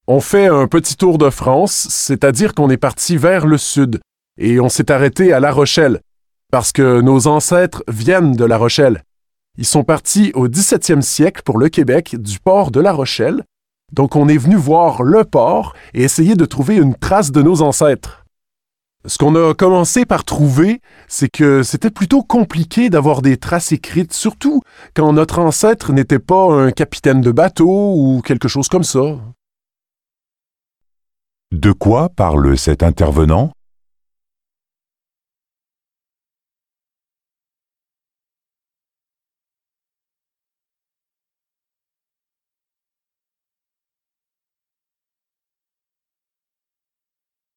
On fait un petit tour de France, c'est-à-dire qu'on est parti vers le sud, et on s'est arrêté à La Rochelle, parce que nos ancêtres viennent de La Rochelle. Ils sont partis au 17e siècle pour le Québec du port de La Rochelle, donc on est venu voir le port et essayer de trouver une trace de nos ancêtres. Ce qu'on a commencé par trouver, c'est que c'était plutôt compliqué d'avoir des traces écrites, surtout quand notre ancêtre n'était pas un capitaine de bateau ou quelque chose comme ça. De quoi parle cet intervenant ?